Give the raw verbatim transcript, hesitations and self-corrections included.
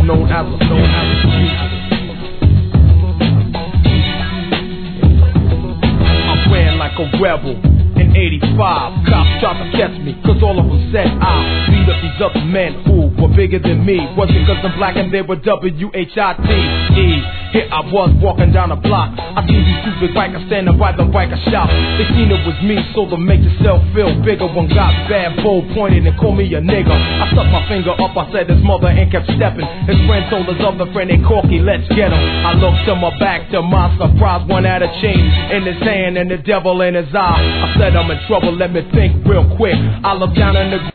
known as a known as a G. I ran like a rebel in eighty-five. Cops tried to catch me, cause all of them said I beat up these other men who were bigger than me. Wasn't cause I'm black and they were W H I T E. Here I was walking down the block. I seen these stupid bikers standing by the biker shop. They seen it was me, so to make yourself feel bigger, one got bad, bold, pointed and called me a nigga. I stuck my finger up, I said his mother and kept stepping. His friend told his other friend, they corky, let's get him. I looked to my back, to my surprise, one had a chain in his hand and the devil in his eye. I said I'm in trouble, let me think real quick. I looked down in the